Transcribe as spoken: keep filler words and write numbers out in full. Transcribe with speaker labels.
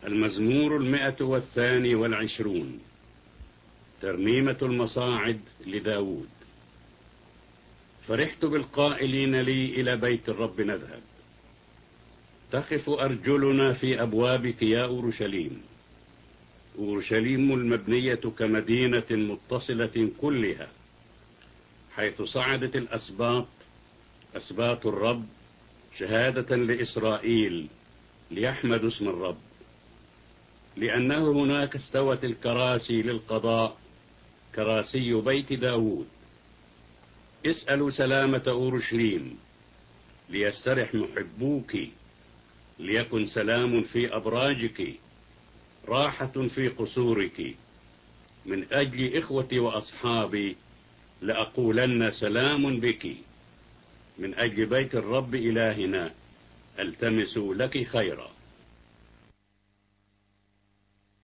Speaker 1: المزمور المئة والثاني والعشرون. ترنيمة المصاعد لداود. فرحت بالقائلين لي إلى بيت الرب نذهب. تخف أرجلنا في أبوابك يا أورشليم. أورشليم المبنية كمدينة متصلة كلها، حيث صعدت الأسباط، أسباط الرب، شهادة لإسرائيل ليحمدوا اسم الرب. لأنه هناك استوت الكراسي للقضاء، كراسي بيت داود. اسألوا سلامة أورشليم، ليسترح محبوك، ليكن سلام في أبراجك، راحة في قصورك. من أجل إخوتي وأصحابي لأقولن سلام بك. من أجل بيت الرب إلهنا التمس لك خيرا.